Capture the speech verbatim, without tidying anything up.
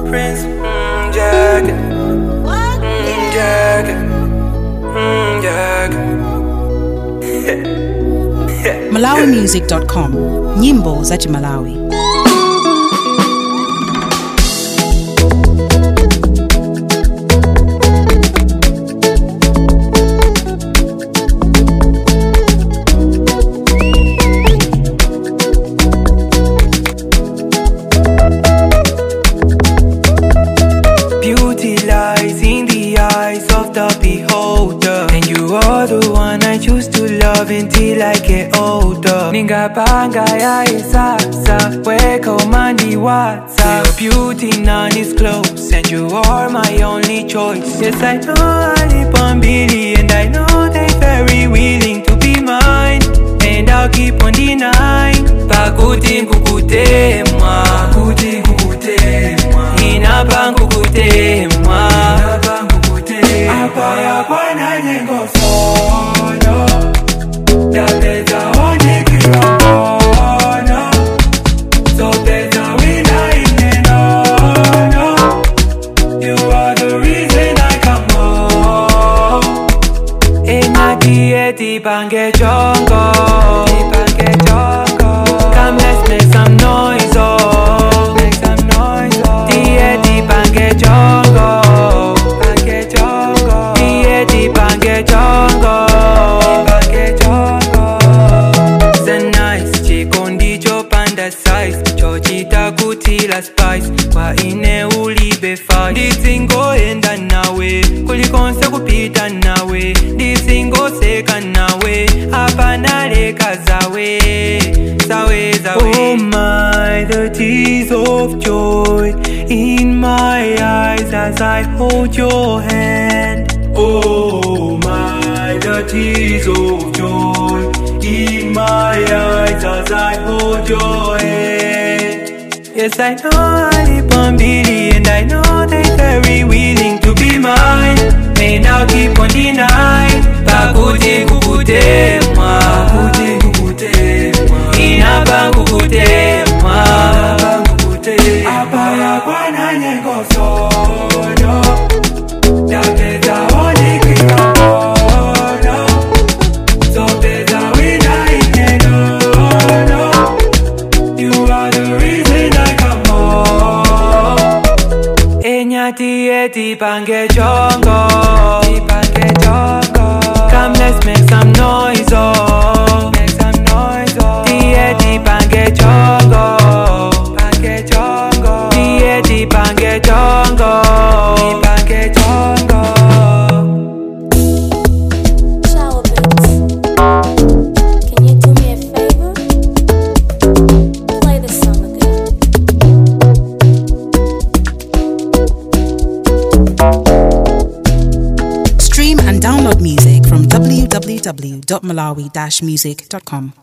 Prince, mm, Jack, mm, Jack, mm, Jack. malawi music dot com, nyimbo za Malawi. Beauty lies in the eyes of the beholder, and you are the one I choose to love until I get older. Ningapanga ya isasa, weka umandi wata. Your beauty none is close, and you are my only choice. Yes, I know I live on Billy, and I know they very willing to be mine, and I'll keep on denying. Pakuti nkukutemwa, pakuti nkukutemwa, inapangu kutemwa, inapangu kutemwa. Apaya kwa na nyengo sono, yapeta onye kirono, so teta wina inenono. You are the reason I come home. Enaki eti pange chongo, pange chongo. Come let's make some noise, oh, make some noise, oh. Eti pange chongo, pange chongo. Eti pange chongo, pange chongo. So nice, chikondi chopanda size, chochita kutila spice, kwa ine ulibe fight. Ndisingo enda nawe, kulikonse kupita nawe. Ndisingo seka nawe, hapana leka zawe, zawe zawe. Oh my, the tears of joy in my eyes as I hold your hand. Oh my, the tears of joy in my eyes as I hold your hand. Yes, I know I live on Billy, and I know they very willing to be mine, and I'll keep on denying. Pakuti kukutemwa, pakuti kukutemwa, inapangu kutemwa, inapangu kutemwa. Apaya kwa na nyengo sono, yapeta onye kirono, so teta wina inenono. You are the reason I come home. Enyati eti pange chongo, pange chongo. Come let's make some noise, oh, make some noise, oh. Eti pange chongo, pange chongo. Eti pange chongo, pange chongo. Shower Beats. Can you do me a favor? Play this song again. Stream and download music from w w w dot malawi dash music dot com.